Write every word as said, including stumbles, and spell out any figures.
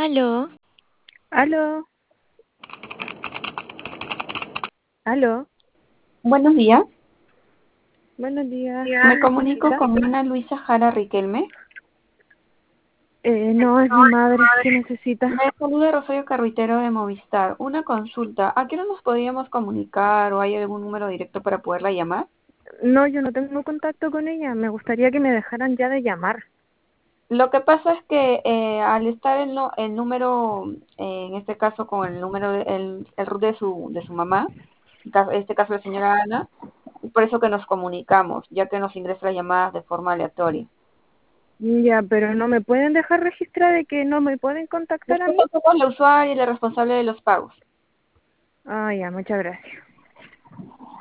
Aló, Aló, aló, Buenos días, buenos días, ¿qué me comunico necesita? con una Luisa Jara Riquelme. Eh, no, es mi madre, ¿qué necesita? Me saluda Rosario Carruitero de Movistar. Una consulta, ¿a qué hora nos podríamos comunicar o hay algún número directo para poderla llamar? No, yo no tengo contacto con ella, me gustaría que me dejaran ya de llamar. Lo que pasa es que eh, al estar el, no- el número, eh, en este caso con el número, de, el, el root de su, de su mamá, en ca- en este caso la señora Ana, es por eso que nos comunicamos, ya que nos ingresa las llamadas de forma aleatoria. Ya, pero no me pueden dejar registrar de que no me pueden contactar a mí. Nosotros somos la usuaria y la responsable de los pagos. Ah, ya, muchas gracias.